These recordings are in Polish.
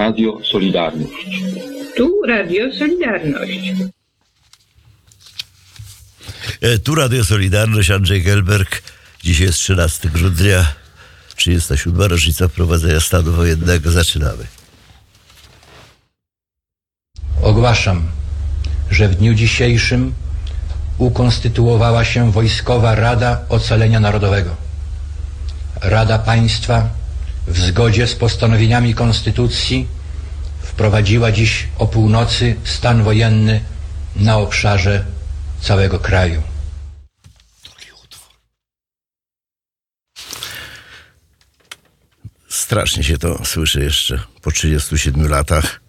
Radio Solidarność. Tu Radio Solidarność. Tu Radio Solidarność, Andrzej Gelberg. Dzisiaj jest 13 grudnia, 37. rocznica wprowadzenia stanu wojennego. Zaczynamy. Ogłaszam, że w dniu dzisiejszym ukonstytuowała się Wojskowa Rada Ocalenia Narodowego. Rada Państwa w zgodzie z postanowieniami Konstytucji wprowadziła dziś o północy stan wojenny na obszarze całego kraju. Strasznie się to słyszy jeszcze po 37 latach.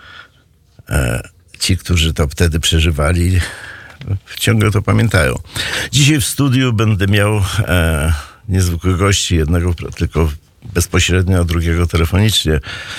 Ci, którzy to wtedy przeżywali, ciągle to pamiętają. Dzisiaj w studiu będę miał niezwykłych gości, jednego tylko bezpośrednio, a drugiego telefonicznie.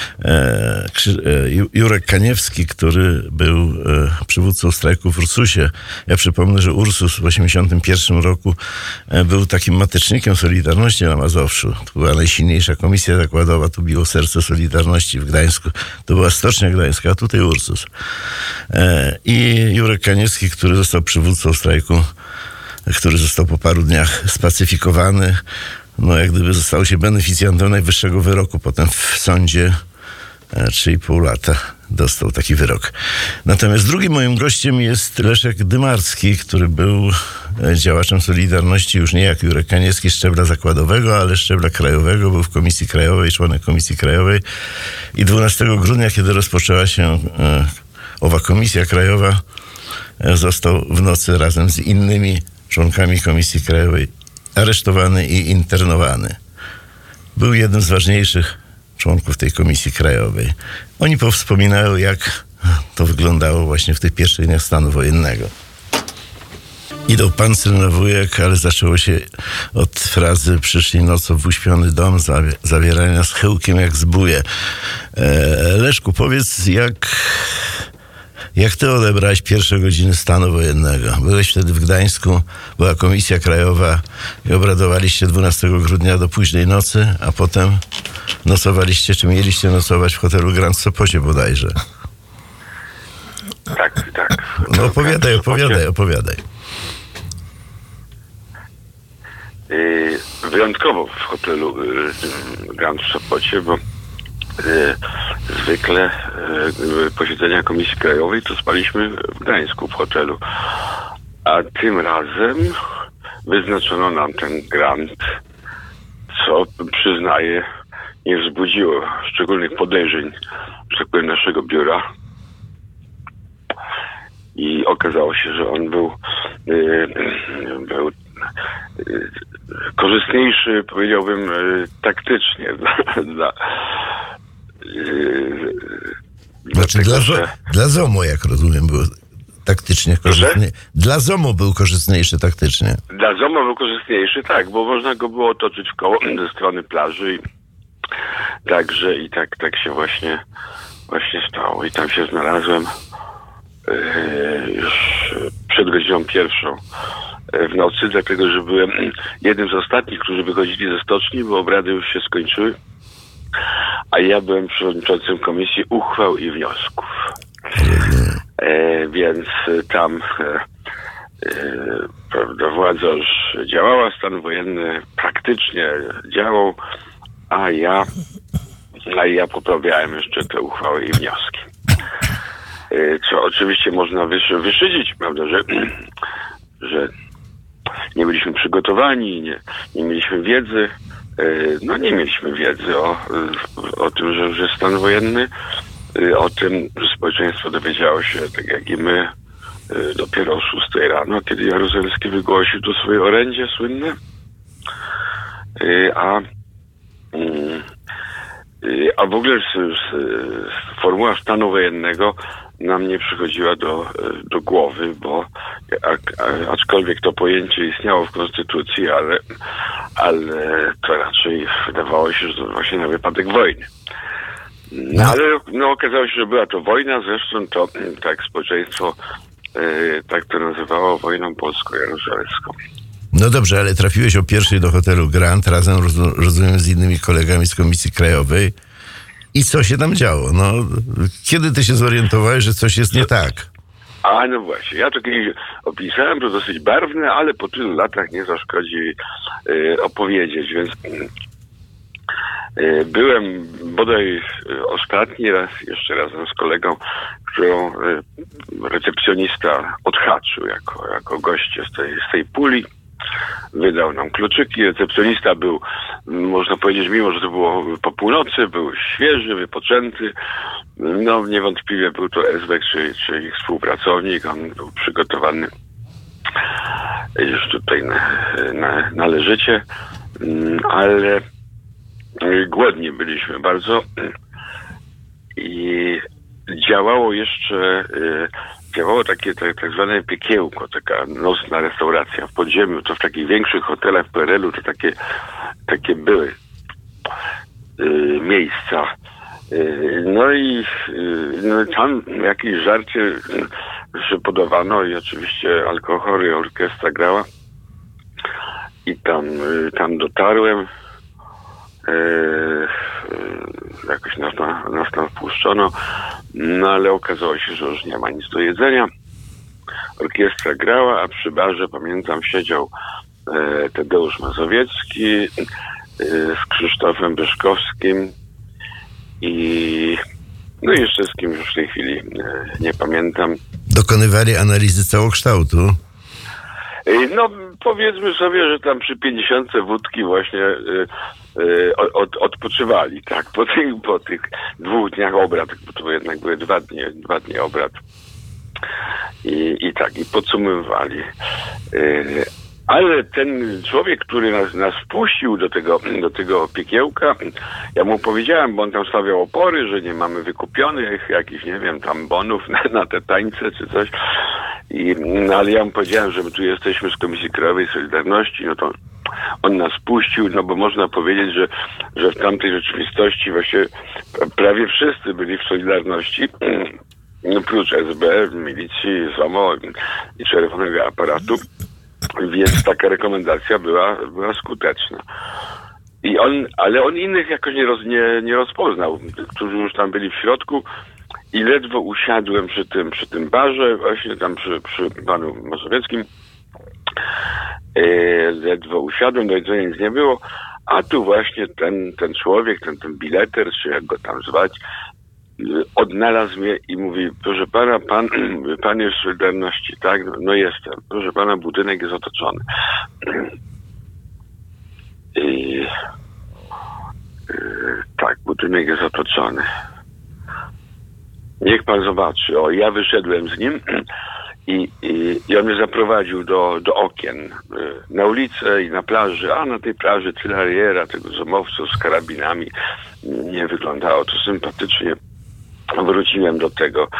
Jurek Kaniewski, który był przywódcą strajku w Ursusie. Ja przypomnę, że Ursus w 1981 roku był takim matecznikiem Solidarności na Mazowszu. To była najsilniejsza komisja zakładowa, tu biło serce Solidarności w Gdańsku. To była Stocznia Gdańska, a tutaj Ursus. I Jurek Kaniewski, który został przywódcą strajku, który został po paru dniach spacyfikowany. No, jak gdyby został się beneficjantem najwyższego wyroku. Potem w sądzie 3,5 lata dostał taki wyrok. Natomiast drugim moim gościem jest Leszek Dymarski, który był działaczem Solidarności już nie jak Jurek Kaniewski szczebla zakładowego, ale szczebla krajowego. Był w Komisji Krajowej, członek Komisji Krajowej. I 12 grudnia, kiedy rozpoczęła się owa Komisja Krajowa, został w nocy razem z innymi członkami Komisji Krajowej aresztowany i internowany. Był jednym z ważniejszych członków tej Komisji Krajowej. Oni powspominają, jak to wyglądało właśnie w tych pierwszych dniach stanu wojennego. Idą pancerz na wujek, ale zaczęło się od frazy "przyszli nocą w uśpiony dom, zawierania z chyłkiem jak zbóje". Leszku, powiedz, jak ty odebrałeś pierwsze godziny stanu wojennego? Byłeś wtedy w Gdańsku, była Komisja Krajowa i obradowaliście 12 grudnia do późnej nocy, a potem nocowaliście, czy mieliście nocować w hotelu Grand Sopocie bodajże. Tak. No opowiadaj. Wyjątkowo w hotelu Grand Sopocie, bo zwykle posiedzenia Komisji Krajowej to spaliśmy w Gdańsku w hotelu. A tym razem wyznaczono nam ten grant, co przyznaję nie wzbudziło szczególnych podejrzeń, że tak powiem, naszego biura. I okazało się, że on był korzystniejszy, powiedziałbym, taktycznie Znaczy dla ZOMO, jak rozumiem, było taktycznie korzystniejszy. Dla ZOMO był korzystniejszy taktycznie. Dla ZOMO był korzystniejszy, tak, bo można go było otoczyć w koło ze strony plaży i tak się właśnie stało. I tam się znalazłem już przed godziną 1 w nocy, dlatego że byłem jednym z ostatnich, którzy wychodzili ze stoczni, bo obrady już się skończyły, a ja byłem przewodniczącym Komisji Uchwał i Wniosków. Więc tam prawda, władza już działała, stan wojenny praktycznie działał, a ja poprawiałem jeszcze te uchwały i wnioski. Co oczywiście można wyszydzić, prawda, że nie byliśmy przygotowani, nie mieliśmy wiedzy. No nie mieliśmy wiedzy o tym, że stan wojenny, o tym, że społeczeństwo dowiedziało się, tak jak i my, dopiero o 6 rano, kiedy Jaruzelski wygłosił to swoje orędzie słynne. A w ogóle formuła stanu wojennego nam nie przychodziła do głowy, bo aczkolwiek to pojęcie istniało w Konstytucji, ale to raczej wydawało się, że to właśnie na wypadek wojny. Ale okazało się, że była to wojna, zresztą to tak społeczeństwo tak to nazywało wojną polsko-jaruzelską. No dobrze, ale trafiłeś o 1 do hotelu Grand razem, rozumiem, z innymi kolegami z Komisji Krajowej. I co się tam działo? No, kiedy ty się zorientowałeś, że coś jest nie tak? A no właśnie, ja to kiedyś opisałem, to dosyć barwne, ale po tylu latach nie zaszkodzi opowiedzieć, więc byłem bodaj ostatni raz, jeszcze razem z kolegą, którą recepcjonista odhaczył jako goście z tej puli. Wydał nam kluczyki. Recepcjonista był, można powiedzieć, mimo że to było po północy, był świeży, wypoczęty. No niewątpliwie był to Esbek czy ich współpracownik. On był przygotowany już tutaj należycie, ale głodni byliśmy bardzo i działało takie tak zwane piekiełko, taka nocna restauracja w podziemiu. To w takich większych hotelach w PRL-u to takie były miejsca. No i tam jakieś żarcie przypodawano i oczywiście alkohol i orkiestra grała. I tam dotarłem. Jakoś nas tam wpuszczono, no ale okazało się, że już nie ma nic do jedzenia. Orkiestra grała, a przy barze, pamiętam, siedział Tadeusz Mazowiecki z Krzysztofem Byszkowskim i no jeszcze z kimś już w tej chwili nie pamiętam. Dokonywali analizy całokształtu. No powiedzmy sobie, że tam przy 50 wódki właśnie odpoczywali, tak, po tych 2 dniach obrad, bo to jednak były 2 dni obrad i podsumowywali. Ale ten człowiek, który nas wpuścił do tego piekiełka, ja mu powiedziałem, bo on tam stawiał opory, że nie mamy wykupionych jakichś, nie wiem, tam bonów na te tańce czy coś. Ale ja mu powiedziałem, że my tu jesteśmy z Komisji Krajowej Solidarności, no to on nas puścił, no bo można powiedzieć, że w tamtej rzeczywistości właśnie prawie wszyscy byli w Solidarności, prócz SB, milicji, ZOMO i Czerwonego Aparatu, więc taka rekomendacja była skuteczna. Ale on innych jakoś nie rozpoznał, którzy już tam byli w środku. I ledwo usiadłem przy tym barze, właśnie tam przy panu Mazowieckim. Ledwo usiadłem, do jedzenia nic nie było, a tu właśnie ten człowiek, ten bileter, czy jak go tam zwać, odnalazł mnie i mówi: proszę pana, pan jest w Solidarności, tak? No jestem. Proszę pana, budynek jest otoczony. Tak, budynek jest otoczony. Niech pan zobaczy. O, ja wyszedłem z nim i on mnie zaprowadził do okien na ulicę i na plaży, a na tej plaży tylariera, tego zomowców z karabinami. Nie wyglądało to sympatycznie. Wróciłem do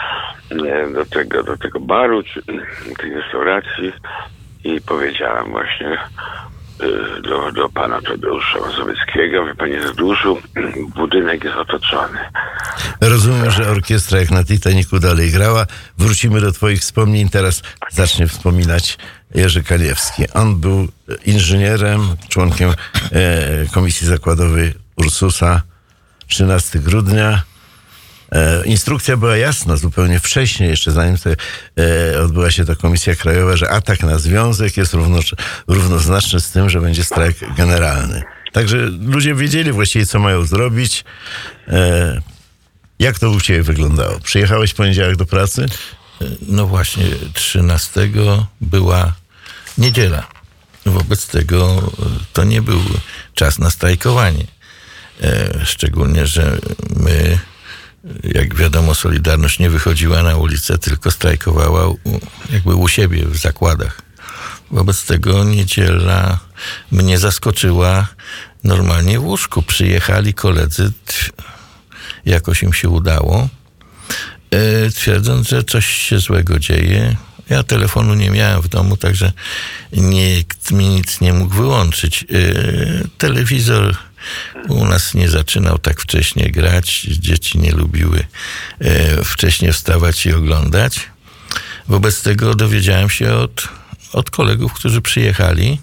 tego baru, czy tej restauracji i powiedziałem właśnie do pana Tadeusza Mazowieckiego: wie panie Tadeuszu, budynek jest otoczony. Rozumiem, że orkiestra jak na Titanicu dalej grała. Wrócimy do twoich wspomnień. Teraz zacznie wspominać Jerzy Kaniewski. On był inżynierem, członkiem Komisji Zakładowej Ursusa. 13 grudnia. Instrukcja była jasna zupełnie wcześniej, jeszcze zanim odbyła się ta Komisja Krajowa, że atak na związek jest równoznaczny z tym, że będzie strajk generalny. Także ludzie wiedzieli właściwie, co mają zrobić. Jak to u ciebie wyglądało? Przyjechałeś w poniedziałek do pracy? No właśnie, 13 była niedziela. Wobec tego to nie był czas na strajkowanie. Szczególnie, że my, jak wiadomo, Solidarność nie wychodziła na ulicę, tylko strajkowała jakby u siebie w zakładach. Wobec tego niedziela mnie zaskoczyła normalnie w łóżku. Przyjechali koledzy, jakoś im się udało, twierdząc, że coś się złego dzieje. Ja telefonu nie miałem w domu, także nikt mi nic nie mógł wyłączyć. Telewizor u nas nie zaczynał tak wcześnie grać. Dzieci nie lubiły wcześnie wstawać i oglądać. Wobec tego dowiedziałem się od kolegów, którzy przyjechali.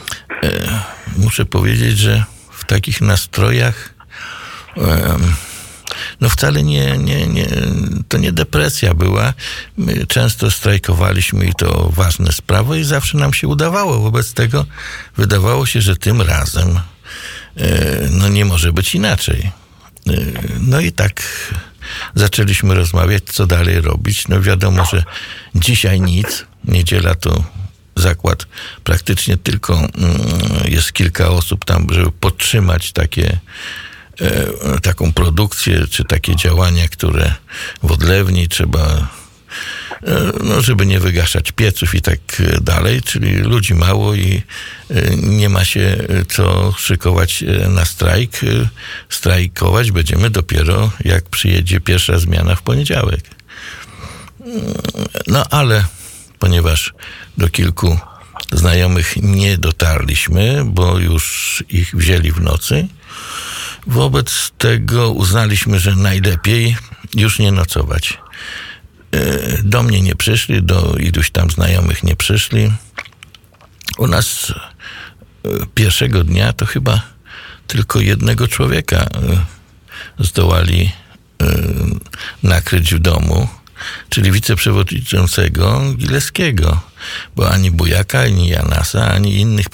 Muszę powiedzieć, że w takich nastrojach no wcale to nie depresja była. My często strajkowaliśmy i to ważne sprawy i zawsze nam się udawało. Wobec tego wydawało się, że tym razem no nie może być inaczej. No i tak zaczęliśmy rozmawiać, co dalej robić. No wiadomo, że dzisiaj nic. Niedziela to zakład praktycznie tylko jest kilka osób tam, żeby podtrzymać taką produkcję, czy takie działania, które w odlewni trzeba, no, żeby nie wygaszać pieców i tak dalej, czyli ludzi mało i nie ma się co szykować na strajk. Strajkować będziemy dopiero, jak przyjedzie pierwsza zmiana w poniedziałek. No ale ponieważ do kilku znajomych nie dotarliśmy, bo już ich wzięli w nocy, wobec tego uznaliśmy, że najlepiej już nie nocować. Do mnie nie przyszli, do iluś tam znajomych nie przyszli. U nas pierwszego dnia to chyba tylko jednego człowieka zdołali nakryć w domu, czyli wiceprzewodniczącego Gilewskiego, bo ani Bujaka, ani Janasa, ani innych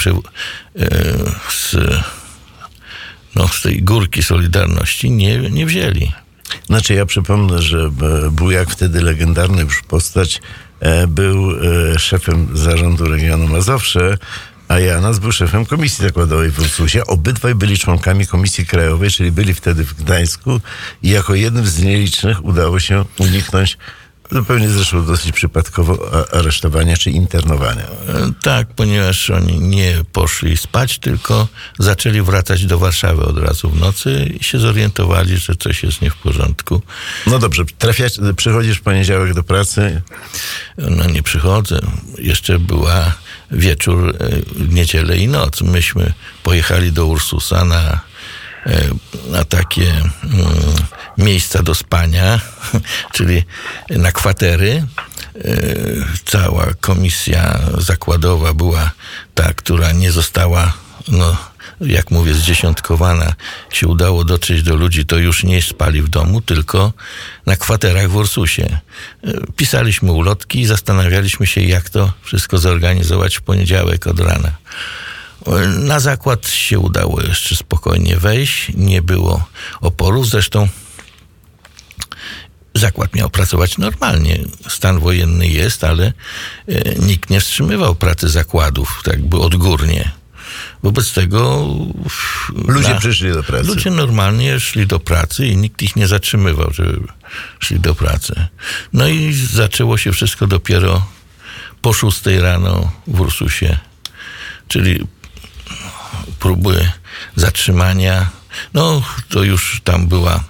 z tej górki Solidarności nie wzięli. Znaczy ja przypomnę, że Bujak, wtedy legendarny już postać, był szefem zarządu regionu Mazowsze, a Janas był szefem Komisji Zakładowej w Ursusie. Obydwaj byli członkami Komisji Krajowej, czyli byli wtedy w Gdańsku i jako jednym z nielicznych udało się uniknąć zupełnie zresztą dosyć przypadkowo aresztowania czy internowania. Tak, ponieważ oni nie poszli spać, tylko zaczęli wracać do Warszawy od razu w nocy i się zorientowali, że coś jest nie w porządku. No dobrze, przychodzisz w poniedziałek do pracy? No nie przychodzę. Jeszcze była wieczór, niedzielę i noc. Myśmy pojechali do Ursusa na takie miejsca do spania, czyli na kwatery. Cała komisja zakładowa była ta, która nie została, no jak mówię, zdziesiątkowana. Się udało dotrzeć do ludzi, to już nie spali w domu, tylko na kwaterach w Ursusie. Pisaliśmy ulotki i zastanawialiśmy się, jak to wszystko zorganizować w poniedziałek od rana. Na zakład się udało jeszcze spokojnie wejść, nie było oporu, zresztą zakład miał pracować normalnie. Stan wojenny jest, ale nikt nie wstrzymywał pracy zakładów, tak jakby odgórnie. Wobec tego ludzie przyszli do pracy. Ludzie normalnie szli do pracy i nikt ich nie zatrzymywał, żeby szli do pracy. No i zaczęło się wszystko dopiero po 6 rano w Ursusie, czyli próby zatrzymania. No to już tam była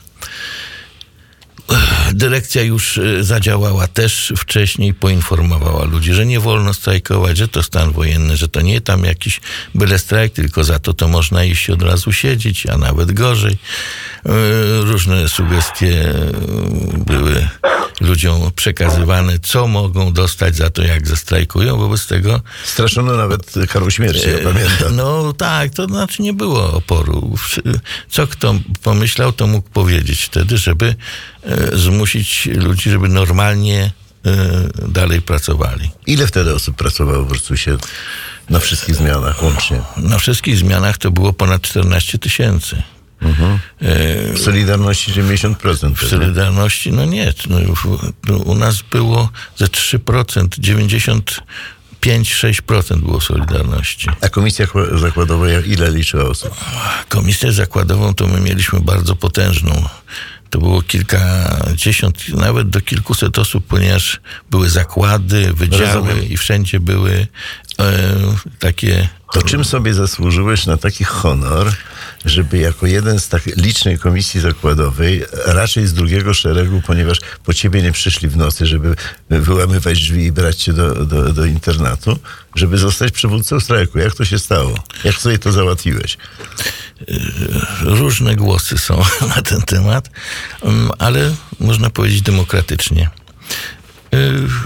dyrekcja już zadziałała też wcześniej, poinformowała ludzi, że nie wolno strajkować, że to stan wojenny, że to nie tam jakiś byle strajk, tylko za to można iść od razu siedzieć, a nawet gorzej. Różne sugestie były ludziom przekazywane, co mogą dostać za to, jak zastrajkują. Wobec tego... Straszono nawet karą śmierci, ja pamiętam. No tak, to znaczy nie było oporu. Co kto pomyślał, to mógł powiedzieć wtedy, żeby zmusić ludzi, żeby normalnie dalej pracowali. Ile wtedy osób pracowało w Ursusie na wszystkich zmianach łącznie? Na wszystkich zmianach to było ponad 14 000. W Solidarności 90%. W Solidarności, no nie. U nas było ze 3%, 95-6% było Solidarności. A Komisja Zakładowa ile liczyła osób? Komisję zakładową to my mieliśmy bardzo potężną. To było kilkadziesiąt, nawet do kilkuset osób, ponieważ były zakłady, wydziały i wszędzie były takie... To czym sobie zasłużyłeś na taki honor, żeby jako jeden z tak licznej komisji zakładowej, raczej z drugiego szeregu, ponieważ po ciebie nie przyszli w nocy, żeby wyłamywać drzwi i brać cię do internatu, żeby zostać przywódcą strajku? Jak to się stało? Jak sobie to załatwiłeś? Różne głosy są na ten temat, ale można powiedzieć demokratycznie.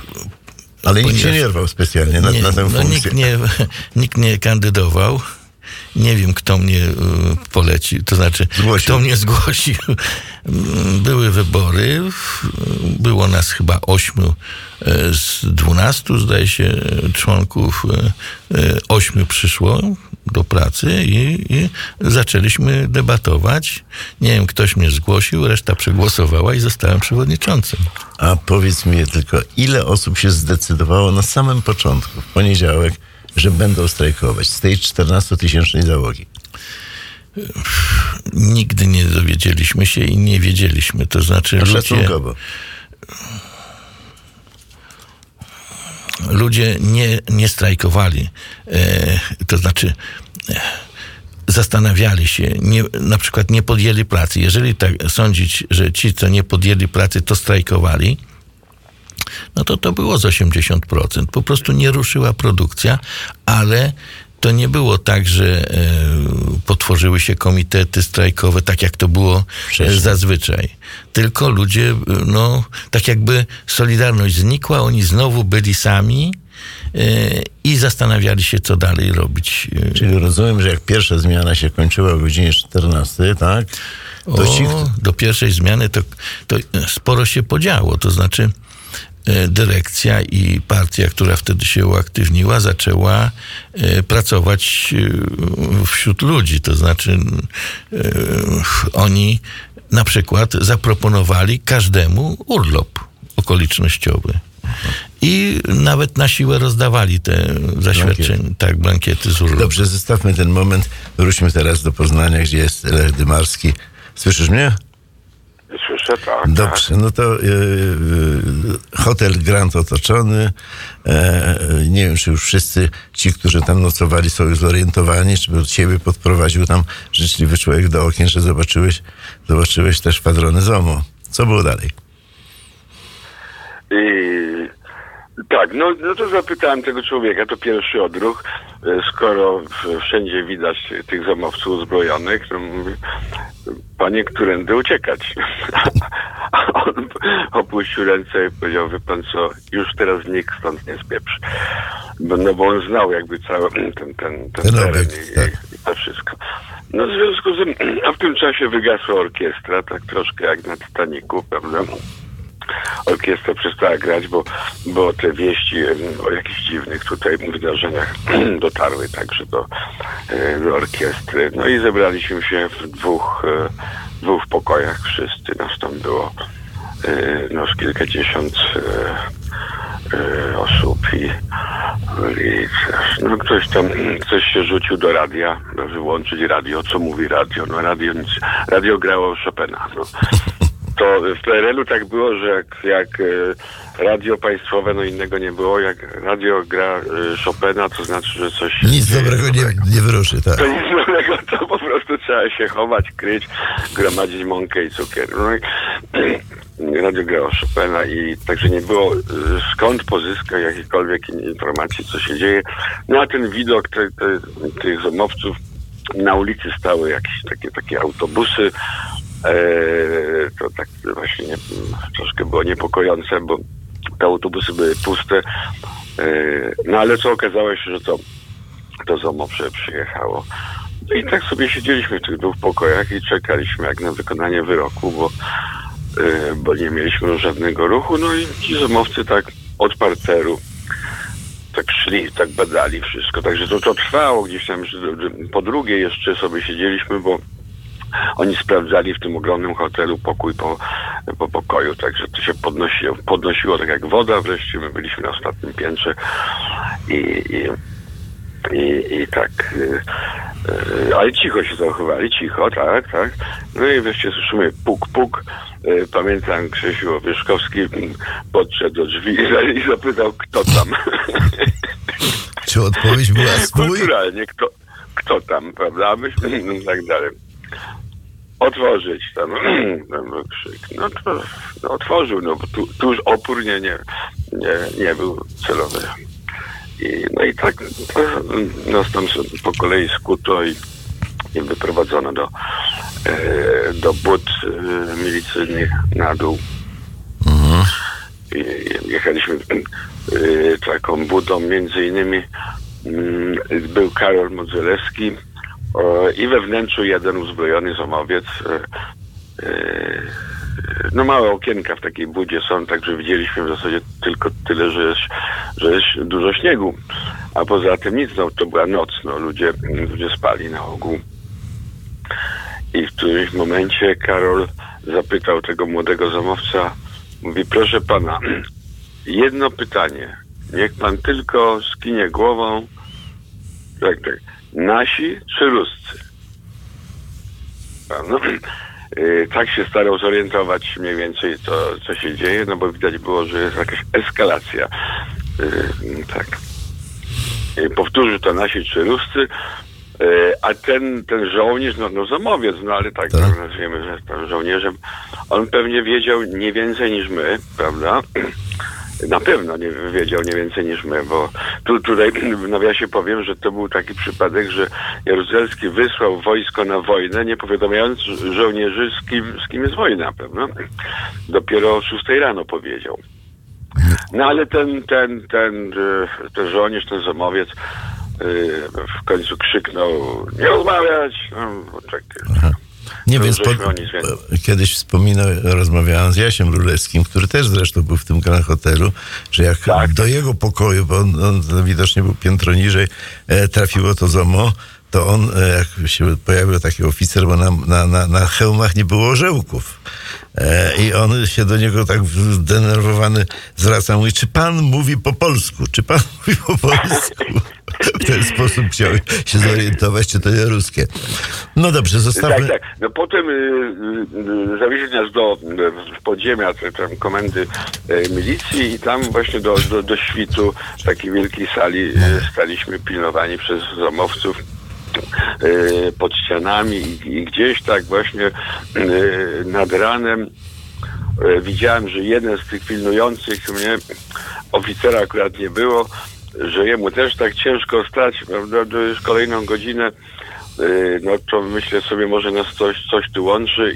Ale nikt się nie rwał specjalnie na tę funkcję. Nikt nie kandydował. nie wiem, kto mnie polecił, to znaczy, kto mnie zgłosił. Były wybory, było nas chyba 8 z 12, zdaje się, członków, 8 przyszło do pracy i zaczęliśmy debatować. Nie wiem, ktoś mnie zgłosił, reszta przegłosowała i zostałem przewodniczącym. A powiedz mi tylko, ile osób się zdecydowało na samym początku, w poniedziałek, że będą strajkować z tej 14-tysięcznej załogi? Nigdy nie dowiedzieliśmy się i nie wiedzieliśmy. To znaczy ludzie nie strajkowali. To znaczy zastanawiali się, na przykład nie podjęli pracy. Jeżeli tak sądzić, że ci, co nie podjęli pracy, to strajkowali, no to było z 80%. Po prostu nie ruszyła produkcja, ale to nie było tak, że potworzyły się komitety strajkowe, tak jak to było zazwyczaj. Tylko ludzie, tak jakby Solidarność znikła, oni znowu byli sami i zastanawiali się, co dalej robić. Czyli rozumiem, że jak pierwsza zmiana się kończyła o godzinie 14, tak? Do pierwszej zmiany to sporo się podziało. To znaczy dyrekcja i partia, która wtedy się uaktywniła, zaczęła pracować wśród ludzi. To znaczy oni na przykład zaproponowali każdemu urlop okolicznościowy. I nawet na siłę rozdawali te zaświadczenia, blankiety z urlopu. Dobrze, zostawmy ten moment. Wróćmy teraz do Poznania, gdzie jest Lech Dymarski. Słyszysz mnie? Słyszę, tak. Dobrze, no to hotel Grand otoczony. Nie wiem, czy już wszyscy ci, którzy tam nocowali, są już zorientowani, czy od ciebie podprowadził tam życzliwy człowiek do okien, że zobaczyłeś też szwadrony ZOMO. Co było dalej? Tak, no to zapytałem tego człowieka, to pierwszy odruch, skoro wszędzie widać tych zomowców uzbrojonych, to mówię, panie, którędy uciekać? A on opuścił ręce i powiedział, wie pan co, już teraz nikt stąd nie spieprzy. Bo on znał jakby cały ten teren i to wszystko. No w związku z tym, a w tym czasie wygasła orkiestra, tak troszkę jak na Titanicu, prawda? Orkiestra przestała grać, bo te wieści o jakichś dziwnych tutaj wydarzeniach dotarły także do orkiestry. No i zebraliśmy się w dwóch pokojach wszyscy. Nas tam było z kilkadziesiąt osób i ktoś się rzucił do radia, wyłączyć radio. Co mówi radio? No radio grało Chopina. No. To w PRL-u tak było, że jak radio państwowe, innego nie było, jak radio gra Chopina, to znaczy, że coś... Nic dobrego nie wyruszy, tak. To nic dobrego, to po prostu trzeba się chować, kryć, gromadzić mąkę i cukier. Radio grało Chopina i także nie było skąd pozyskać jakiejkolwiek informacji, co się dzieje. No a ten widok tych zomowców, na ulicy stały jakieś takie autobusy. To tak właśnie troszkę było niepokojące, bo te autobusy były puste. No ale co okazało się, że to ZOMO przyjechało. No i tak sobie siedzieliśmy w tych dwóch pokojach i czekaliśmy jak na wykonanie wyroku, bo nie mieliśmy żadnego ruchu. No i ci zomowcy tak od parteru tak szli, tak badali wszystko. Także to trwało gdzieś tam. Po drugie jeszcze sobie siedzieliśmy, bo oni sprawdzali w tym ogromnym hotelu pokój po pokoju, także to się podnosiło tak jak woda. Wreszcie my byliśmy na ostatnim piętrze i tak, ale cicho się zachowali, cicho, tak. No i wreszcie słyszymy puk. Pamiętam, Krzysiu Wyszkowski podszedł do drzwi i zapytał, kto tam. Czy odpowiedź była swój? Kulturalnie, kto tam, prawda? Myśmy tak dalej. Otworzyć tam krzyk. No to otworzył, bo tu już opór nie był celowy. I tak nas tam po kolei skuto i wyprowadzono do bud milicyjnych na dół. I jechaliśmy taką budą, między innymi był Karol Modzelewski, i we wnętrzu jeden uzbrojony zomowiec. No małe okienka w takiej budzie są, także widzieliśmy w zasadzie tylko tyle, że jest dużo śniegu. A poza tym nic, no to była noc, no ludzie spali na ogół. I w którymś momencie Karol zapytał tego młodego zamowca, mówi, proszę pana, jedno pytanie, niech pan tylko skinie głową, tak, nasi czy Ruscy? No, tak się starał zorientować mniej więcej to, co się dzieje, no bo widać było, że jest jakaś eskalacja. Tak. Powtórzył to nasi czy Ruscy, a ten żołnierz, no zamowiec, no ale tak, nazwiemy, że tam żołnierzem, on pewnie wiedział nie więcej niż my, prawda? Na pewno nie wiedział nie więcej niż my, bo tutaj w nawiasie powiem, że to był taki przypadek, że Jaruzelski wysłał wojsko na wojnę, nie powiadamiając żołnierzy, z kim jest wojna, prawda? Dopiero o 6 rano powiedział. No ale ten żołnierz, ten zamowiec w końcu krzyknął, nie rozmawiać, no czekaj. Nie, więc kiedyś rozmawiałem z Jasiem Rulewskim, który też zresztą był w tym Grand Hotelu, że jak do jego pokoju, bo on widocznie był piętro niżej, trafiło to ZOMO, to on, jak się pojawił taki oficer, bo na hełmach nie było orzełków. I on się do niego tak zdenerwowany zwraca, mówi, czy pan mówi po polsku? Czy pan mówi po polsku? W ten sposób chciał się zorientować, czy to nie ruskie. No dobrze, zostawmy. Tak. No potem zawieźli nas do podziemia tam komendy milicji i tam właśnie do świtu takiej wielkiej sali staliśmy pilnowani przez zomowców pod ścianami i gdzieś tak właśnie nad ranem widziałem, że jeden z tych pilnujących mnie, oficera akurat nie było, że jemu też tak ciężko stać, prawda, to już kolejną godzinę, no to myślę sobie, może nas coś tu łączy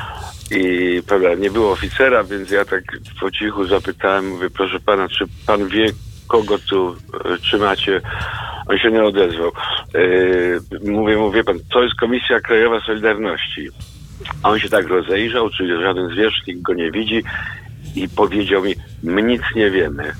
i prawda, nie było oficera, więc ja tak po cichu zapytałem, mówię, proszę pana, czy pan wie, kogo tu trzymacie? On się nie odezwał. Mówię pan, to jest Komisja Krajowa Solidarności. A on się tak rozejrzał, czyli żaden zwierzchnik go nie widzi i powiedział mi, my nic nie wiemy.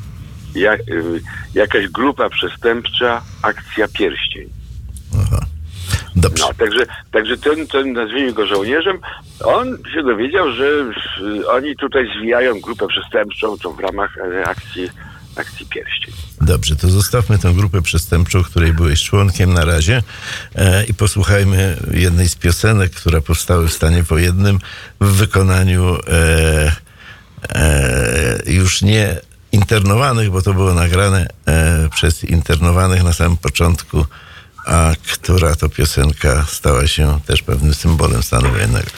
Jakaś grupa przestępcza, akcja Pierścień. Aha. Dobrze. No, także ten, nazwijmy go żołnierzem, on się dowiedział, że oni tutaj zwijają grupę przestępczą, to w ramach akcji Pierścień. Dobrze, to zostawmy tę grupę przestępczą, której byłeś członkiem na razie i posłuchajmy jednej z piosenek, która powstała w stanie wojennym w wykonaniu już nie internowanych, bo to było nagrane przez internowanych na samym początku, a która to piosenka stała się też pewnym symbolem stanu wojennego.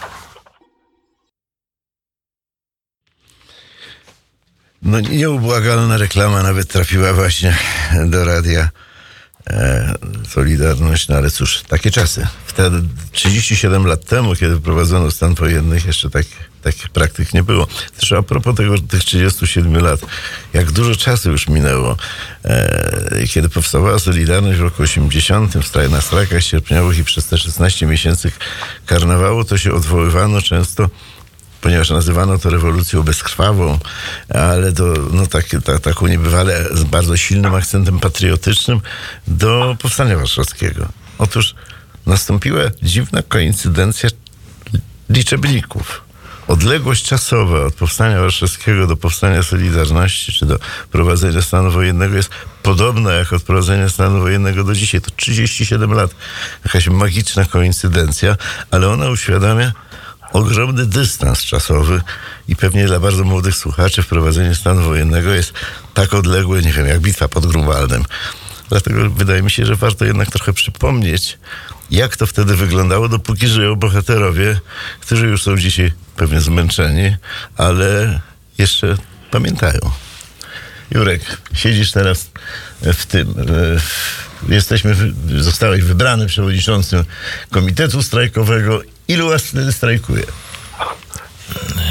No nieubłagalna reklama nawet trafiła właśnie do radia Solidarność, no ale cóż, takie czasy. Wtedy 37 lat temu, kiedy wprowadzono stan wojenny, jeszcze takich praktyk nie było. Zresztą a propos tych 37 lat, jak dużo czasu już minęło. Kiedy powstawała Solidarność w roku 80, na strajkach sierpniowych i przez te 16 miesięcy karnawału, to się odwoływano często, ponieważ nazywano to rewolucją bezkrwawą, ale taką niebywale z bardzo silnym akcentem patriotycznym do powstania warszawskiego. Otóż nastąpiła dziwna koincydencja liczebników. Odległość czasowa od powstania warszawskiego do powstania Solidarności, czy do prowadzenia stanu wojennego jest podobna jak od prowadzenia stanu wojennego do dzisiaj. To 37 lat. Jakaś magiczna koincydencja, ale ona uświadamia ogromny dystans czasowy i pewnie dla bardzo młodych słuchaczy wprowadzenie stanu wojennego jest tak odległe, nie wiem, jak bitwa pod Grunwaldem. Dlatego wydaje mi się, że warto jednak trochę przypomnieć, jak to wtedy wyglądało, dopóki żyją bohaterowie, którzy już są dzisiaj pewnie zmęczeni, ale jeszcze pamiętają. Jurek, siedzisz teraz w tym... Zostałeś wybrany przewodniczącym Komitetu Strajkowego. Ilu was wtedy strajkuje?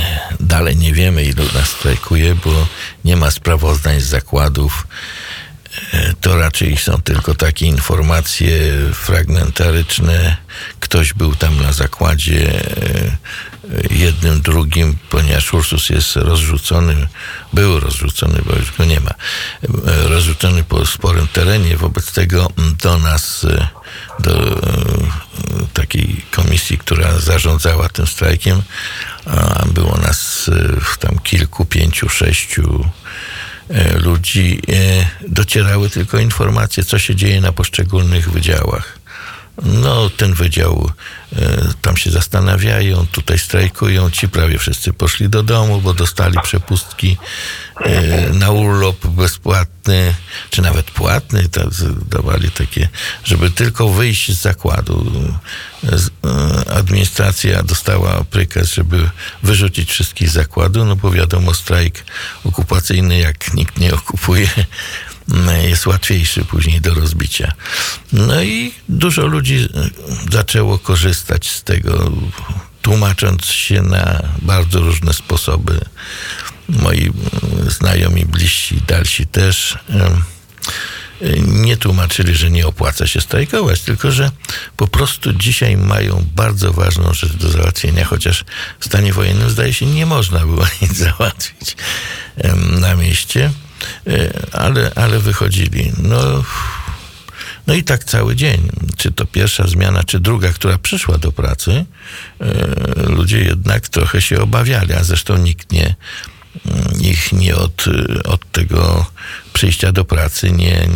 Dalej nie wiemy, ilu nas strajkuje, bo nie ma sprawozdań z zakładów. to raczej są tylko takie informacje fragmentaryczne. Ktoś był tam na zakładzie jednym, drugim, ponieważ Ursus jest rozrzucony, był rozrzucony, bo już go nie ma, rozrzucony po sporym terenie. Wobec tego do nas, do takiej komisji, która zarządzała tym strajkiem, było nas tam kilku, 5, 6 ludzi, docierały tylko informacje, co się dzieje na poszczególnych wydziałach. No, ten wydział, tam się zastanawiają, tutaj strajkują, ci prawie wszyscy poszli do domu, bo dostali przepustki na urlop bezpłatny, czy nawet płatny, dawali takie, żeby tylko wyjść z zakładu. Administracja dostała prykaz, żeby wyrzucić wszystkich z zakładu, no bo wiadomo, strajk okupacyjny, jak nikt nie okupuje, jest łatwiejszy później do rozbicia. No i dużo ludzi zaczęło korzystać z tego, tłumacząc się na bardzo różne sposoby. Moi znajomi, bliżsi, dalsi też nie tłumaczyli, że nie opłaca się strajkować, tylko że po prostu dzisiaj mają bardzo ważną rzecz do załatwienia, chociaż w stanie wojennym, zdaje się, nie można było nic załatwić na mieście. Ale wychodzili. No i tak cały dzień. Czy to pierwsza zmiana, czy druga, która przyszła do pracy, ludzie jednak trochę się obawiali, a zresztą nikt ich od tego przyjścia do pracy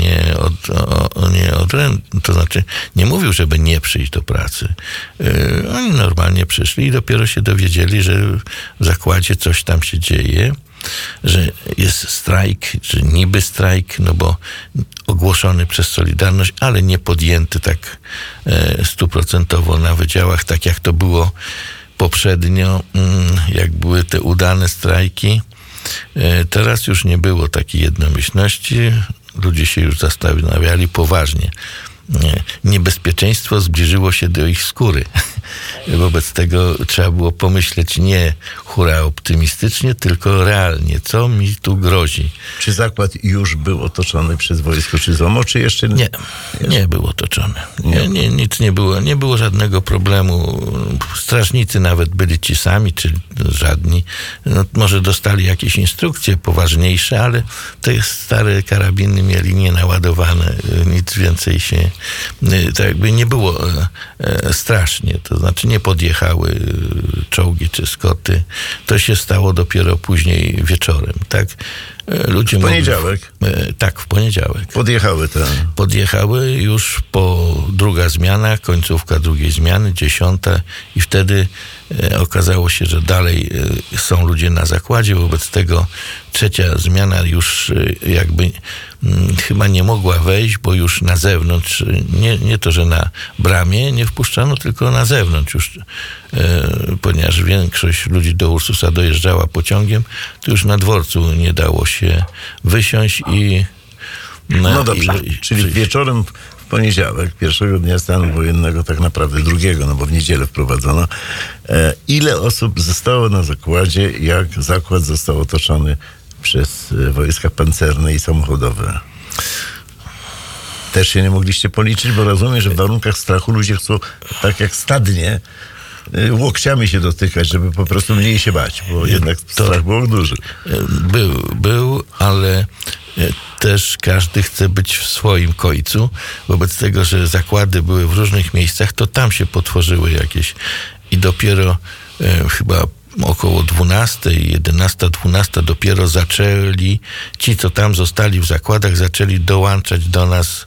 to znaczy nie mówił, żeby nie przyjść do pracy. Oni normalnie przyszli i dopiero się dowiedzieli, że w zakładzie coś tam się dzieje, że jest strajk, że niby strajk, no bo ogłoszony przez Solidarność, ale nie podjęty tak 100% na wydziałach, tak jak to było poprzednio, jak były te udane strajki. Teraz już nie było takiej jednomyślności, ludzie się już zastanawiali poważnie. Niebezpieczeństwo zbliżyło się do ich skóry. Wobec tego trzeba było pomyśleć nie hura optymistycznie, tylko realnie. Co mi tu grozi? Czy zakład już był otoczony przez wojsko, czy ZOMO, czy jeszcze nie? Nie był otoczony. Nic nie było. Nie było żadnego problemu. Strażnicy nawet byli ci sami, czy żadni. No, może dostali jakieś instrukcje poważniejsze, ale te stare karabiny mieli nienaładowane. Nic więcej się tak jakby nie było strasznie. To znaczy nie podjechały czołgi czy skoty. To się stało dopiero później wieczorem, tak? Ludzie w poniedziałek? Tak, w poniedziałek. Podjechały już po druga zmiana, końcówka drugiej zmiany, 10, i wtedy okazało się, że dalej są ludzie na zakładzie, wobec tego trzecia zmiana już jakby chyba nie mogła wejść, bo już na zewnątrz, nie to, że na bramie nie wpuszczano, tylko na zewnątrz już, ponieważ większość ludzi do Ursusa dojeżdżała pociągiem, to już na dworcu nie dało się wysiąść i... No dobrze, czyli wieczorem w poniedziałek, pierwszego dnia stanu wojennego, tak naprawdę drugiego, no bo w niedzielę wprowadzono. Ile osób zostało na zakładzie, jak zakład został otoczony przez wojska pancerne i samochodowe? Też się nie mogliście policzyć, bo rozumiem, że w warunkach strachu ludzie chcą tak jak stadnie łokciami się dotykać, żeby po prostu mniej się bać, bo jednak strach był duży. Był, ale też każdy chce być w swoim końcu. Wobec tego, że zakłady były w różnych miejscach, to tam się potworzyły jakieś i dopiero chyba około 12, 11, 12 dopiero zaczęli, ci co tam zostali w zakładach, zaczęli dołączać do nas,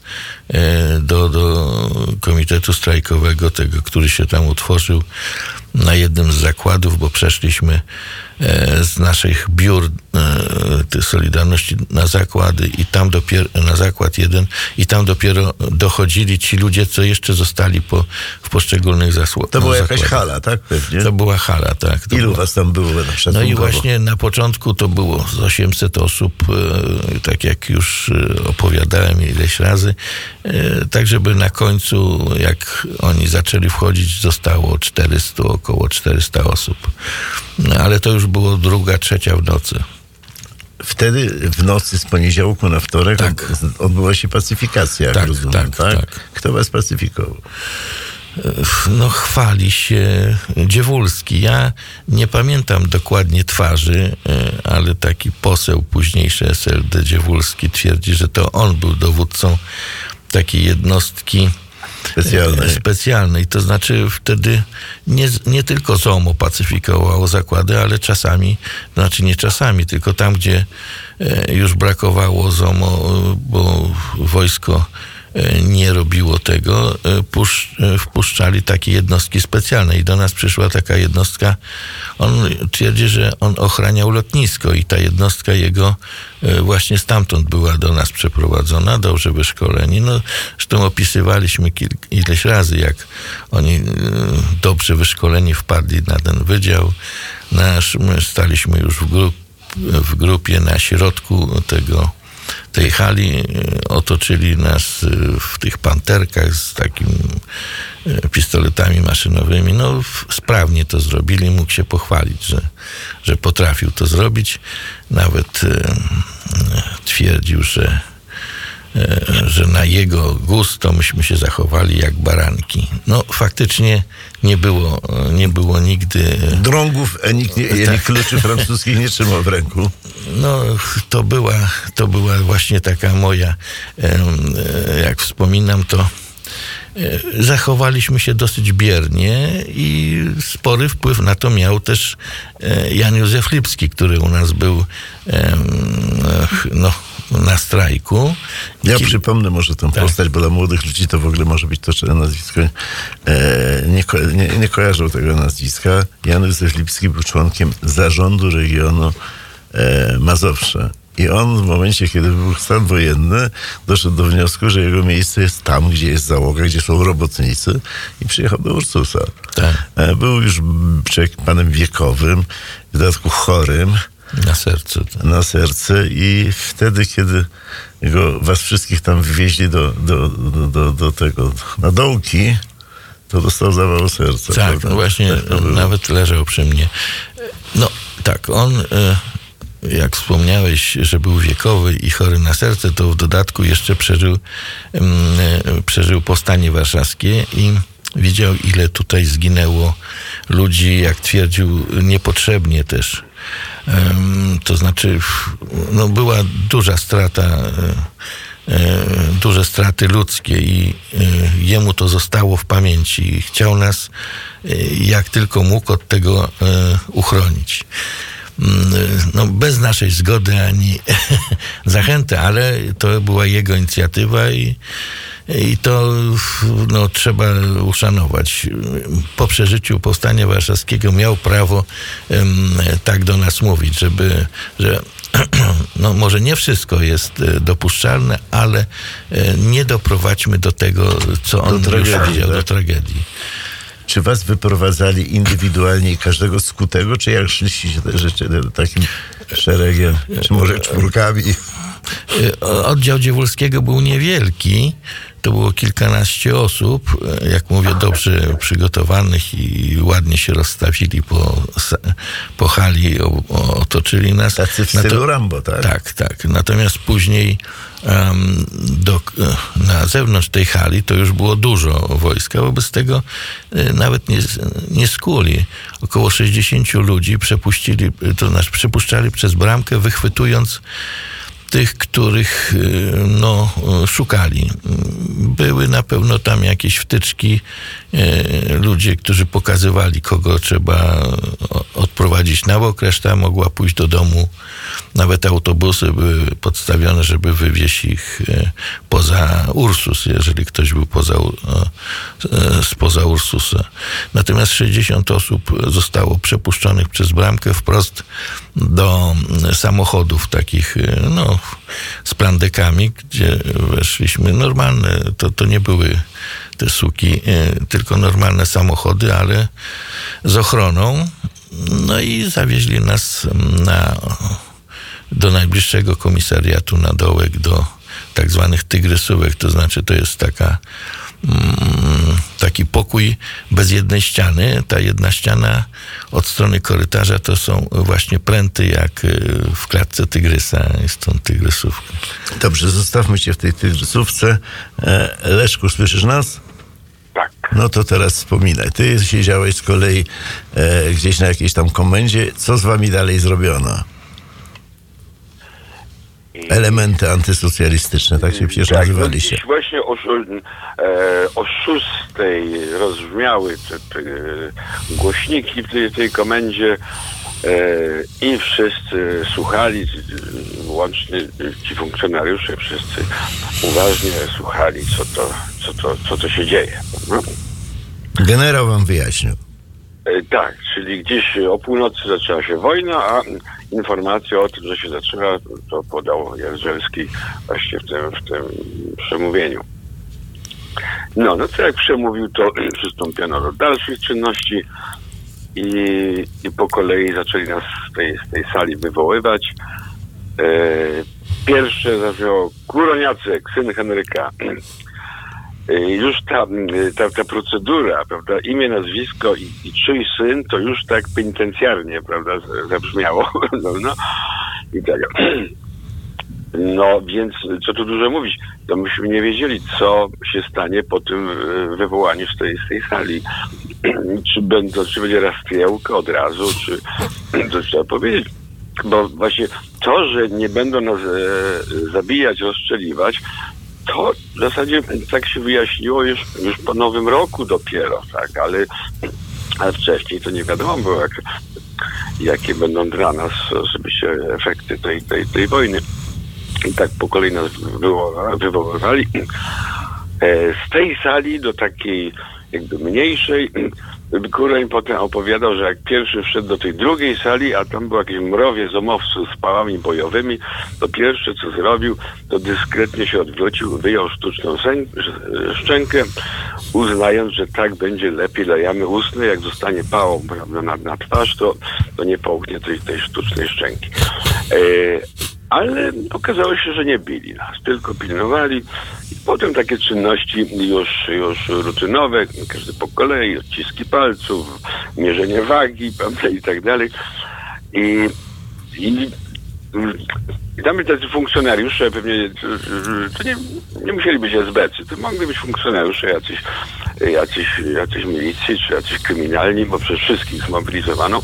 do komitetu strajkowego, tego, który się tam utworzył na jednym z zakładów, bo przeszliśmy z naszych biur Solidarności na zakłady i tam dopiero, na zakład jeden, i tam dopiero dochodzili ci ludzie, co jeszcze zostali w poszczególnych zakładach. To była jakaś hala, tak? Pewnie. To była hala, tak. Ilu was tam było? No i właśnie na początku to było z 800 osób, tak jak już opowiadałem ileś razy, tak żeby na końcu, jak oni zaczęli wchodzić, zostało około 400 osób. No, ale to już było 2, 3 w nocy. wtedy w nocy z poniedziałku na wtorek odbyła się pacyfikacja, jak rozumiem, tak? Kto was pacyfikował? No, chwali się Dziewulski. Ja nie pamiętam dokładnie twarzy, ale taki poseł późniejszy SLD Dziewulski twierdzi, że to on był dowódcą takiej jednostki specjalnej. To znaczy wtedy nie tylko ZOMO pacyfikowało zakłady, ale czasami, znaczy nie czasami, tylko tam, gdzie już brakowało ZOMO, bo wojsko nie robiło tego, wpuszczali takie jednostki specjalne i do nas przyszła taka jednostka. On twierdzi, że on ochraniał lotnisko i ta jednostka jego właśnie stamtąd była do nas przeprowadzona, dobrze wyszkoleni. No, zresztą opisywaliśmy ileś razy, jak oni dobrze wyszkoleni wpadli na ten wydział nasz. My staliśmy już w grupie na środku tej hali, otoczyli nas w tych panterkach z takimi pistoletami maszynowymi. No, sprawnie to zrobili, mógł się pochwalić, że potrafił to zrobić. Nawet twierdził, że na jego gust to myśmy się zachowali jak baranki. No, faktycznie nie było nigdy... Drągów, ani kluczy francuskich nie trzymał w ręku. No, to była właśnie taka moja, jak wspominam, to zachowaliśmy się dosyć biernie i spory wpływ na to miał też Jan Józef Lipski, który u nas był na strajku. Ja przypomnę może tę postać, bo dla młodych ludzi to w ogóle może być to nazwisko. Nie kojarzą tego nazwiska. Jan Józef Lipski był członkiem zarządu regionu Mazowsze. I on w momencie, kiedy był stan wojenny, doszedł do wniosku, że jego miejsce jest tam, gdzie jest załoga, gdzie są robotnicy i przyjechał do Ursusa. Tak. Był już panem wiekowym, w dodatku chorym. Na serce i wtedy, kiedy was wszystkich tam wywieźli do tego, na dołki, to dostał zawału serca. Tak, no właśnie, nawet leżał przy mnie. No tak, on... Jak wspomniałeś, że był wiekowy i chory na serce, to w dodatku jeszcze przeżył powstanie warszawskie i widział, ile tutaj zginęło ludzi, jak twierdził, niepotrzebnie też. To znaczy, no, była duża strata, duże straty ludzkie i jemu to zostało w pamięci. Chciał nas, jak tylko mógł, od tego uchronić. No, bez naszej zgody ani zachęty, ale to była jego inicjatywa i to trzeba uszanować. Po przeżyciu powstania warszawskiego miał prawo tak do nas mówić, że no, może nie wszystko jest dopuszczalne, ale nie doprowadźmy do tego, co on już widział, do tragedii. Czy was wyprowadzali indywidualnie i każdego skutego, czy jak szliście takim szeregiem, czy może czwórkami? Oddział Dziewulskiego był niewielki. To było kilkanaście osób, jak mówię, dobrze przygotowanych i ładnie się rozstawili po hali, otoczyli nas. Tacy w stylu Rambo, tak? Tak. Natomiast później na zewnątrz tej hali to już było dużo wojska, wobec tego nawet nie skuli. Około 60 ludzi przepuszczali przez bramkę, wychwytując tych, których szukali. Były na pewno tam jakieś wtyczki, ludzie, którzy pokazywali, kogo trzeba odprowadzić na bok, reszta mogła pójść do domu. Nawet autobusy były podstawione, żeby wywieźć ich poza Ursus, jeżeli ktoś był spoza Ursusa. Natomiast 60 osób zostało przepuszczonych przez bramkę wprost do samochodów takich, z plandekami, gdzie weszliśmy. Normalne, to nie były te suki, tylko normalne samochody, ale z ochroną. No i zawieźli nas do najbliższego komisariatu na Dołek, do tak zwanych tygrysówek, to znaczy to jest taki pokój bez jednej ściany. Ta jedna ściana od strony korytarza to są właśnie pręty jak w klatce tygrysa. Jest tą tygrysówką. Dobrze, zostawmy cię w tej tygrysówce. Leszku, słyszysz nas? Tak. No to teraz wspominaj. Ty siedziałeś z kolei gdzieś na jakiejś tam komendzie. Co z wami dalej zrobiono? Elementy antysocjalistyczne, tak się przecież nazywali się. Właśnie o 6 rozbrzmiały te głośniki w tej komendzie i wszyscy słuchali, łącznie ci funkcjonariusze, wszyscy uważnie słuchali, co to się dzieje. No. Generał wam wyjaśnił. Tak, czyli gdzieś o północy zaczęła się wojna, a informację o tym, że się zaczęła, to podał Jaruzelski właśnie w tym przemówieniu. No to jak przemówił, to przystąpiono do dalszych czynności i po kolei zaczęli nas z tej sali wywoływać. Pierwsze zaczęło Kuroniacek, syn Henryka. Już ta procedura, prawda, imię, nazwisko i czyj syn, to już tak penitencjarnie, prawda, zabrzmiało. No i tak. No więc, co tu dużo mówić, to myśmy nie wiedzieli, co się stanie po tym wywołaniu z tej sali. Czy będzie rastrełka od razu, czy to trzeba powiedzieć. Bo właśnie to, że nie będą nas zabijać, rozstrzeliwać, to w zasadzie tak się wyjaśniło już po Nowym Roku dopiero, tak, ale wcześniej to nie wiadomo było, jakie będą dla nas osobiście efekty tej wojny. I tak po kolei nas wywoływali. Z tej sali do takiej jakby mniejszej, Kuroń potem opowiadał, że jak pierwszy wszedł do tej drugiej sali, a tam był jakiś mrowie zomowców z pałami bojowymi, to pierwsze co zrobił, to dyskretnie się odwrócił, wyjął sztuczną szczękę, uznając, że tak będzie lepiej lejamy ustne, jak zostanie pałą, prawda, na twarz, to nie połknie tej sztucznej szczęki. Ale okazało się, że nie bili nas, tylko pilnowali. I potem takie czynności już rutynowe, każdy po kolei, odciski palców, mierzenie wagi, prawda, i tak dalej. I tam tacy funkcjonariusze, pewnie to nie musieli być SB-cy, to mogli być funkcjonariusze jacyś milicji, czy jacyś kryminalni, bo przez wszystkich zmobilizowano.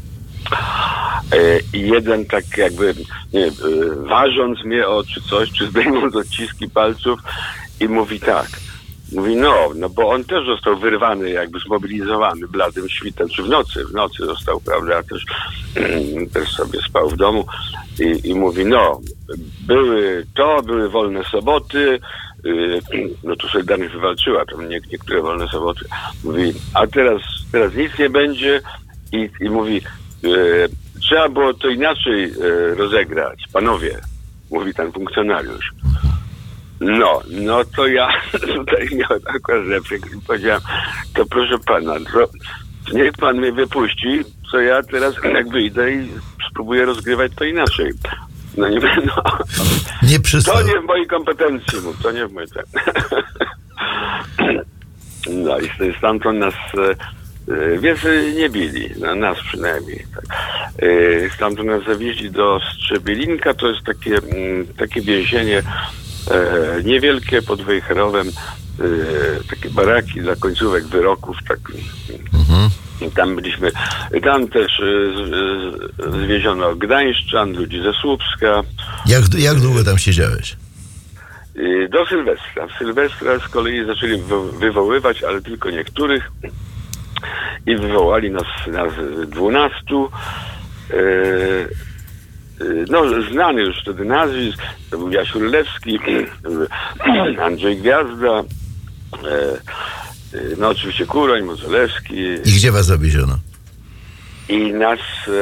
I jeden tak jakby, nie, ważąc mnie czy coś, czy zdejmując odciski palców i mówi tak. Mówi no bo on też został wyrwany, jakby zmobilizowany bladym świtem, czy w nocy został, prawda, też sobie spał w domu i mówi były wolne soboty, no tu Solidarność wywalczyła, tam niektóre wolne soboty. Mówi, a teraz nic nie będzie i mówi, trzeba było to inaczej rozegrać, panowie, mówi ten funkcjonariusz. No to ja tutaj miałem akurat replikę i powiedziałem, to proszę pana, niech pan mnie wypuści, co ja teraz jak wyjdę i spróbuję rozgrywać to inaczej. No nie będę. Nie przystał. To nie w mojej kompetencji, to nie w mojej. No i stamtąd nas więcej nie bili, nas przynajmniej. Tak. Stamtąd nas zawieźli do Strzebielinka, to jest takie więzienie niewielkie pod Wejherowem, takie baraki dla końcówek wyroków. Tak. I tam byliśmy, tam też zwieziono Gdańszczan, ludzi ze Słupska. Jak długo tam siedziałeś? Do Sylwestra. W Sylwestra z kolei zaczęli wywoływać, ale tylko niektórych. I wywołali nas 12. Znany już wtedy nazwisk. To był Jasiu Rylewski, Andrzej Gwiazda, oczywiście Kuroń, Modzelewski. I gdzie was zawieziono? I nas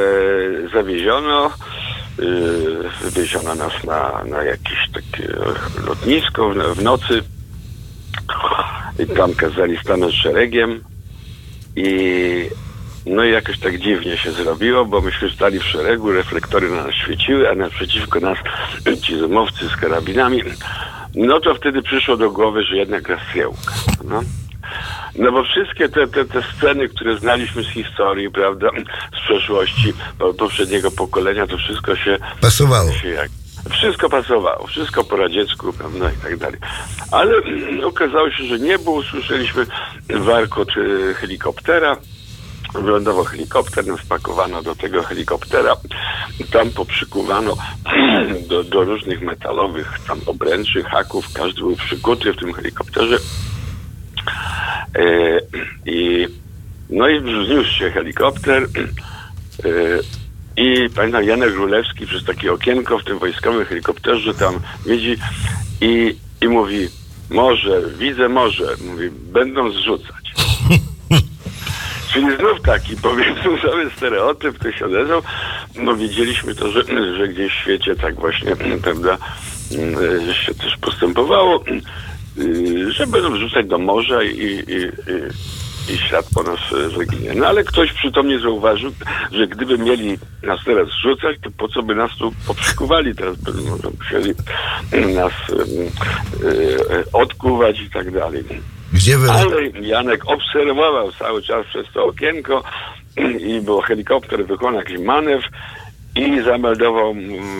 wywieziono nas na jakieś takie lotnisko w nocy. I tam kazali stanąć szeregiem. I jakoś tak dziwnie się zrobiło, bo myśmy stali w szeregu, reflektory na nas świeciły, a naprzeciwko nas ci zomowcy z karabinami. No to wtedy przyszło do głowy, że jednak rastrełka. No bo wszystkie te sceny, które znaliśmy z historii, prawda, z przeszłości poprzedniego pokolenia, to wszystko się pasowało. Wszystko pasowało, wszystko po radziecku, prawda, i tak dalej. Ale okazało się, że nie było. Usłyszeliśmy warkot helikoptera. Wylądował helikopter, nas pakowano do tego helikoptera. Tam poprzykuwano do różnych metalowych tam obręczy, haków. Każdy był przykuty w tym helikopterze. No i wzniósł się helikopter. I pamiętam, Janek Królewski przez takie okienko w tym wojskowym helikopterze tam widzi i mówi: widzę morze. Mówi: będą zrzucać. Czyli znów taki, powiedzmy sobie, stereotyp, ktoś się odezwał. No wiedzieliśmy to, że gdzieś w świecie tak właśnie, prawda, się też postępowało, że będą wrzucać do morza i ślad po nas zaginie. No ale ktoś przytomnie zauważył, że gdyby mieli nas teraz zrzucać, to po co by nas tu poprzykuwali? Teraz by musieli nas odkuwać i tak dalej. Ale Janek obserwował cały czas przez to okienko i był helikopter, wykonał jakiś manewr i zameldował,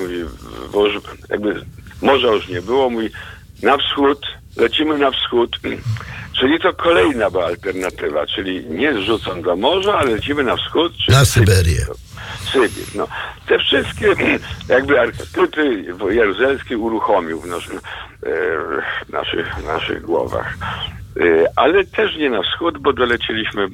jakby morza już nie było, mówi: na wschód, lecimy na wschód. Czyli to kolejna była alternatywa, czyli nie zrzucą do morza, ale lecimy na wschód. Na Syberię. Sybir. No. Te wszystkie jakby archetypy Jaruzelski uruchomił w naszych głowach. Ale też nie na wschód, bo dolecieliśmy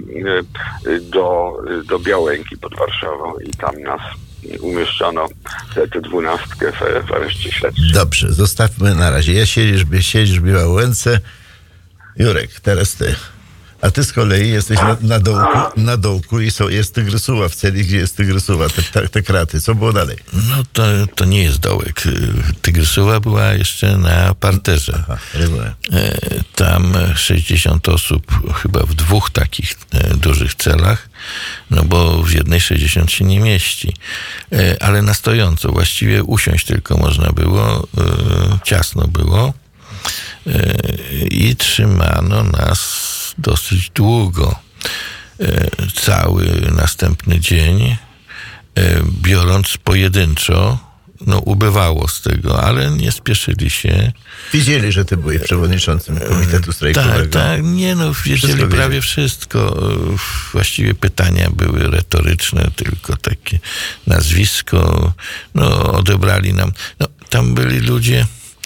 do Białęki pod Warszawą i tam nas umieszczono tę 12 w areszcie śledczym. Dobrze, zostawmy na razie. Siedzisz w Białęce. Jurek, teraz ty. A ty z kolei jesteś na dołku i jest Tygrysuła w celi, gdzie jest Tygrysuła, te kraty. Co było dalej? No to nie jest dołek. Tygrysuła była jeszcze na parterze. Aha, tam 60 osób chyba w 2 takich dużych celach, no bo w jednej 60 się nie mieści. Ale na stojąco, właściwie usiąść tylko można było, ciasno było. I trzymano nas dosyć długo. Cały następny dzień, biorąc pojedynczo, no ubywało z tego, ale nie spieszyli się. Wiedzieli, że ty byłeś przewodniczącym Komitetu Strajkowego. Tak, wiedzieli prawie wszystko. Właściwie pytania były retoryczne, tylko takie nazwisko. No, odebrali nam. No, tam byli ludzie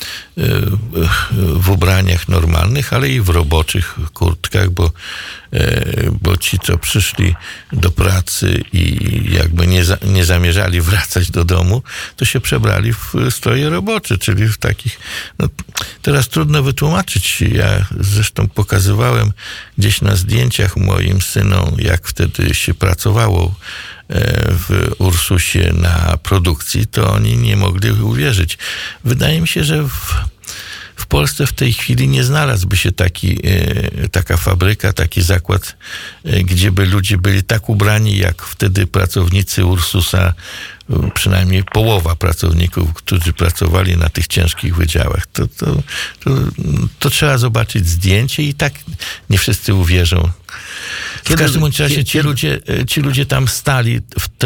w ubraniach normalnych, ale i w roboczych kurtkach, bo ci, co przyszli do pracy i jakby nie zamierzali wracać do domu, to się przebrali w stroje robocze, czyli w takich... No, teraz trudno wytłumaczyć. Ja zresztą pokazywałem gdzieś na zdjęciach moim synom, jak wtedy się pracowało w Ursusie na produkcji, to oni nie mogli uwierzyć. Wydaje mi się, że w Polsce w tej chwili nie znalazłby się taka fabryka, taki zakład, gdzie by ludzie byli tak ubrani, jak wtedy pracownicy Ursusa, przynajmniej połowa pracowników, którzy pracowali na tych ciężkich wydziałach. To trzeba zobaczyć zdjęcie i tak nie wszyscy uwierzą. W każdym razie ci ludzie tam stali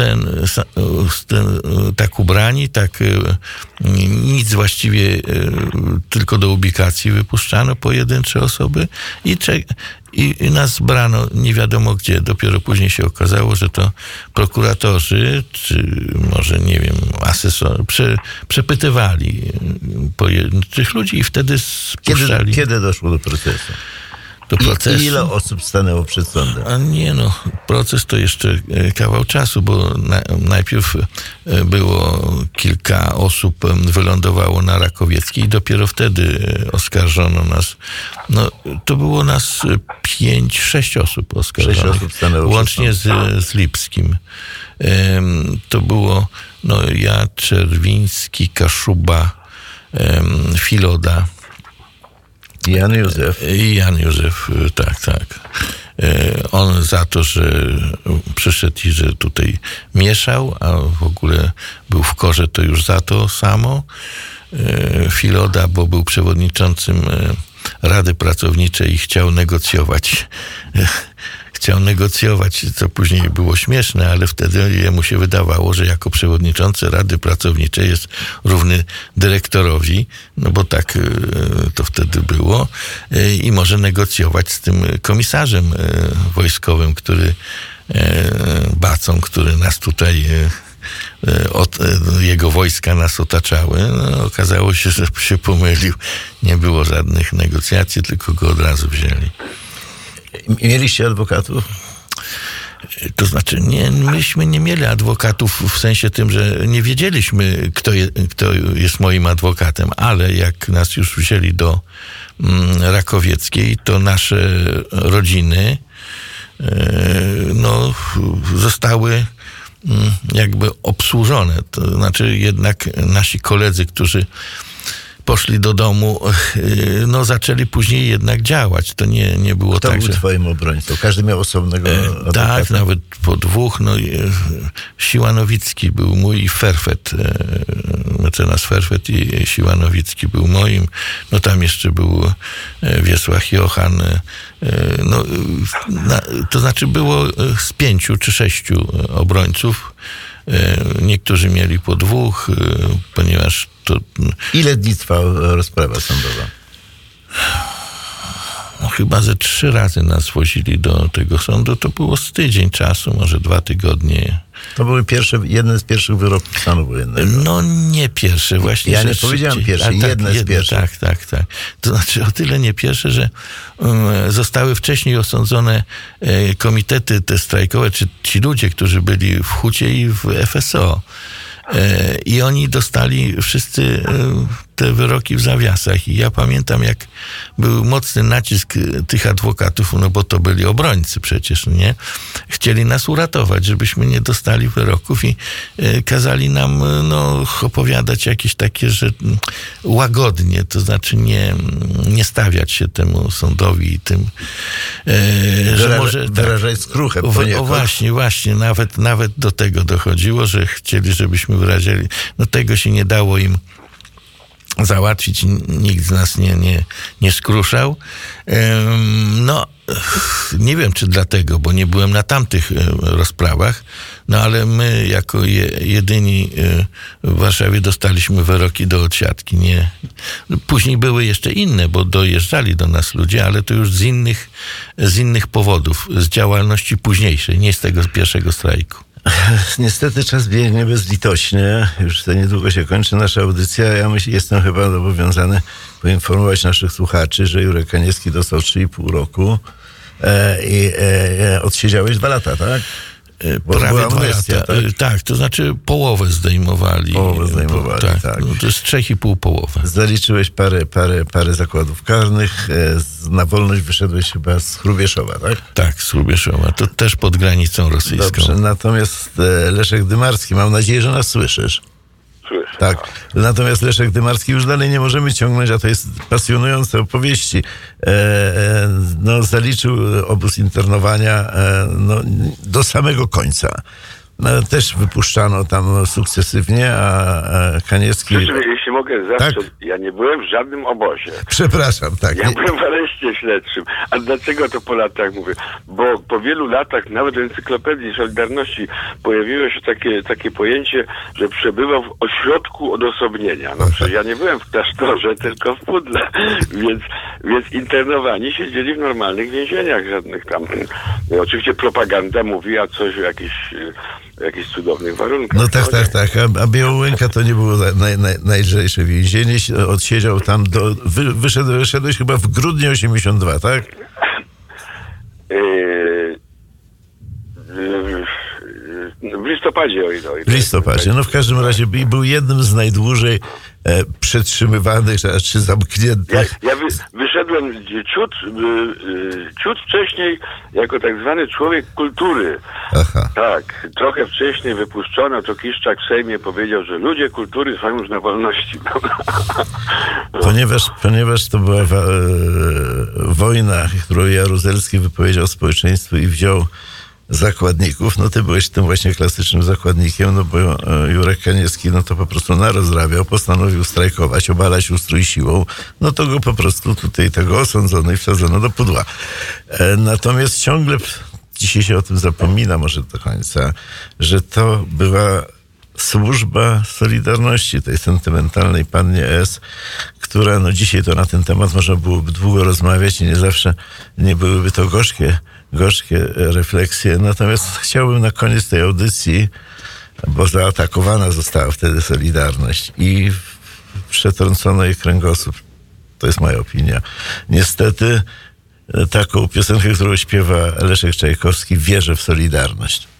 tak ubrani, tak nic właściwie, tylko do ubikacji wypuszczano pojedyncze osoby i nas brano nie wiadomo gdzie. Dopiero później się okazało, że to prokuratorzy, czy może nie wiem, przepytywali tych ludzi i wtedy spuszczali. Kiedy doszło do procesu? I ile osób stanęło przed sądem? A nie proces to jeszcze kawał czasu, bo najpierw było kilka osób, wylądowało na Rakowieckiej i dopiero wtedy oskarżono nas. No, to było nas 5-6 osób oskarżonych. 6 osób stanęło łącznie z Lipskim. To było ja, Czerwiński, Kaszuba, Filoda. Jan Józef, tak. On za to, że przyszedł i że tutaj mieszał, a w ogóle był w KOR-ze, to już za to samo. Filoda, bo był przewodniczącym Rady Pracowniczej i chciał negocjować. Chciał negocjować, co później było śmieszne, ale wtedy jemu się wydawało, że jako przewodniczący Rady Pracowniczej jest równy dyrektorowi, no bo tak to wtedy było, i może negocjować z tym komisarzem wojskowym, Bacą, który nas tutaj jego wojska nas otaczały. No, okazało się, że się pomylił. Nie było żadnych negocjacji, tylko go od razu wzięli. Mieliście adwokatów? To znaczy, myśmy nie mieli adwokatów w sensie tym, że nie wiedzieliśmy, kto jest moim adwokatem, ale jak nas już wzięli do Rakowieckiej, to nasze rodziny zostały jakby obsłużone. To znaczy jednak nasi koledzy, którzy poszli do domu, zaczęli później jednak działać. To nie było Kto tak, był twoim obrońcą? Każdy miał osobnego adwokata? Tak, nawet po dwóch. Siłanowicki był mój i Ferfet. Mecenas Ferfet i Siłanowicki był moim. Tam jeszcze był Wiesław Jochan. To znaczy było z 5 czy 6 obrońców. Niektórzy mieli po dwóch, ponieważ to... Ile dni trwała rozprawa sądowa? Chyba ze 3 razy nas wozili do tego sądu. To było z tydzień czasu, może 2 tygodnie. To były jedne z pierwszych wyroków stanu wojennego. Nie pierwsze właśnie. Ja nie powiedziałem pierwsze, jedne z pierwszych. Tak. To znaczy o tyle nie pierwsze, że zostały wcześniej osądzone komitety te strajkowe, czy ci ludzie, którzy byli w Hucie i w FSO. I oni dostali wszyscy te wyroki w zawiasach. I ja pamiętam, jak był mocny nacisk tych adwokatów, bo to byli obrońcy przecież, nie? Chcieli nas uratować, żebyśmy nie dostali wyroków i kazali nam opowiadać jakieś takie, że łagodnie, to znaczy nie stawiać się temu sądowi i tym, że może... Wyrażać skruchę. Właśnie, nawet do tego dochodziło, że chcieli, żebyśmy wyrazili. Tego się nie dało im załatwić, nikt z nas nie skruszał. Nie wiem, czy dlatego, bo nie byłem na tamtych rozprawach, ale my jako jedyni w Warszawie dostaliśmy wyroki do odsiadki. Później były jeszcze inne, bo dojeżdżali do nas ludzie, ale to już z innych powodów, z działalności późniejszej, nie z tego pierwszego strajku. Niestety czas biegnie bezlitośnie. Już za niedługo się kończy nasza audycja. Ja jestem chyba zobowiązany poinformować naszych słuchaczy, że Jurek Kaniewski dostał 3,5 roku i odsiedziałeś 2 lata, tak? Prawie 2 lata. Tak, to znaczy połowę zdejmowali. Tak. To jest 3,5 połowę. Zaliczyłeś parę zakładów karnych. Na wolność wyszedłeś chyba z Hrubieszowa, tak? Tak, z Hrubieszowa. To też pod granicą rosyjską. Dobrze, natomiast Leszek Dymarski, mam nadzieję, że nas słyszysz. Słyszę. Tak. Natomiast Leszek Dymarski już dalej nie możemy ciągnąć, a to jest pasjonujące opowieści. Zaliczył obóz internowania do samego końca. Też wypuszczano tam sukcesywnie, a Kaniewski... Jeśli mogę zawsze, tak? Ja nie byłem w żadnym obozie. Przepraszam, tak. Ja byłem w areszcie śledczym. A dlaczego to po latach mówię? Bo po wielu latach, nawet w Encyklopedii Solidarności, pojawiło się takie pojęcie, że przebywał w ośrodku odosobnienia. Przecież ja nie byłem w klasztorze, tylko w Pudle. Więc internowani siedzieli w normalnych więzieniach, żadnych tam... Oczywiście propaganda mówiła coś o jakichś cudownych warunkach. Tak. A Białołęka to nie było najlżejsze więzienie. Odsiedział tam wyszedłeś chyba w grudniu 82, tak? W listopadzie, o ile. W listopadzie. W każdym razie był jednym z najdłużej przetrzymywanych, czy zamkniętych. Ja wyszedłem ciut wcześniej jako tak zwany człowiek kultury. Aha. Tak, trochę wcześniej wypuszczono, to Kiszczak w Sejmie powiedział, że ludzie kultury są już na wolności. Ponieważ to była wojna, którą Jaruzelski wypowiedział społeczeństwu i wziął zakładników. No ty byłeś tym właśnie klasycznym zakładnikiem, no bo Jurek Kaniewski no to po prostu narozrabiał, postanowił strajkować, obalać ustrój siłą, no to go po prostu tutaj tego osądzono i wsadzono do pudła. Natomiast ciągle dzisiaj się o tym zapomina może do końca, że to była służba Solidarności, tej sentymentalnej pannie S., która, no dzisiaj to na ten temat można byłoby długo rozmawiać i nie zawsze nie byłyby to gorzkie refleksje. Natomiast chciałbym na koniec tej audycji, bo zaatakowana została wtedy Solidarność i przetrącono jej kręgosłup. To jest moja opinia. Niestety taką piosenkę, którą śpiewa Leszek Czajkowski, wierzę w Solidarność.